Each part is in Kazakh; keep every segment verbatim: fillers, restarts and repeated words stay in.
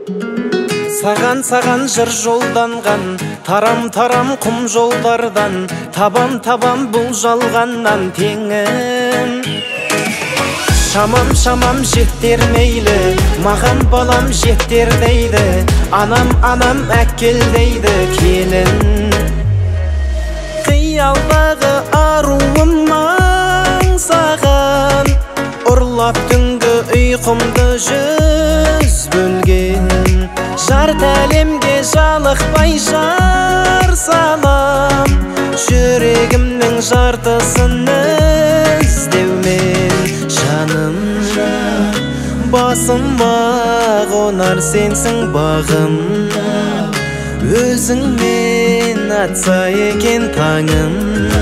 Саған-саған жыр жолданған, тарам-тарам құм жолдардан, табам-табам бұл жалғаннан теңім. Шамам-шамам жеттер мейлі, маған балам жеттер дейді, анам-анам әкел дейді келін. Қиялдағы аруым аңсаған, ұрлап түнгі ұйқымды жүз бөлген. Жарты әлемге жалықпай жар салам, жүрегімнің жартысын іздеумен. Жаным, басыма қонар сенсің бағым, өзіңмен атса екен таңым.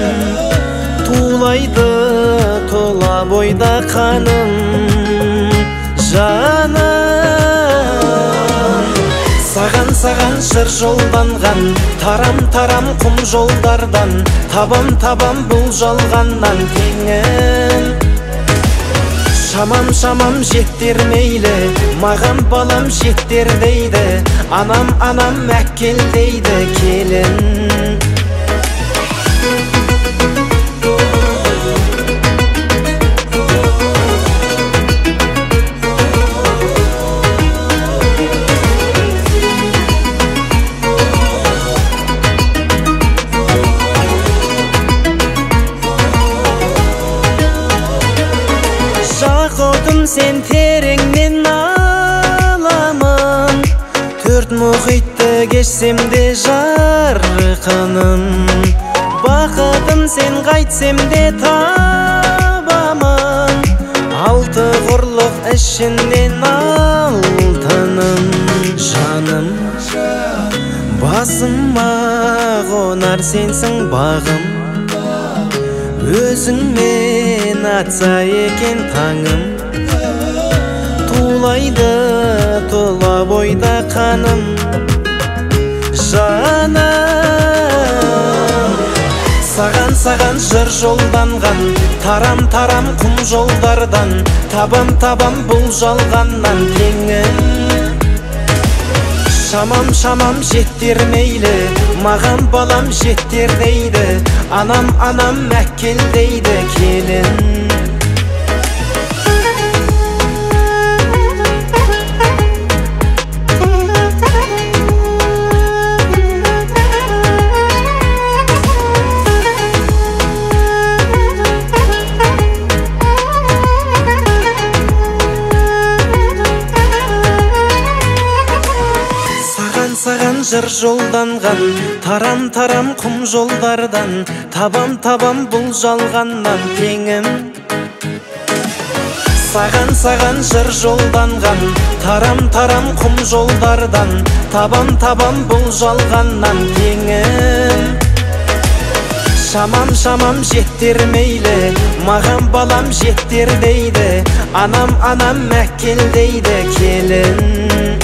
Тулайды тола бойда қаным, жаным. Саған-саған жыр жолданған, тарам-тарам құм жолдардан, табам-табам бұл жалғаннан теңім. Шамам-шамам жеттер мейлі, маған балам жеттер дейді, анам-анам әкел дейді келін. Жақұтым сен тереңнен аламын, төрт мұхитты кешсем де жарқыным. Бақытым сен қайтсем де табамын, алты құрлық ішінен алтыным. Жаным, басыма қонар сенсің бағым, өзіңмен атса екен таңым. Тулайды тола бойда қаным, жаным. Саған-саған жыр жолданған, тарам-тарам құм жолдардан, табам-табам бұл жалғаннан теңім. Шамам-шамам жеттер мейлі, маған балам жеттер дейді, анам-анам әкел дейді келін. Саған жыр жолданған, тарам-тарам құм жолдардан, табам-табам бұл жалғаннан теңім. Саған-саған жыр жолданған, тарам-тарам құм жолдардан, табам-табам бұл жалғаннан теңім. Шамам-шамам жеттер мейлі, маған балам жеттер дейді, анам-анам әкел дейді келін.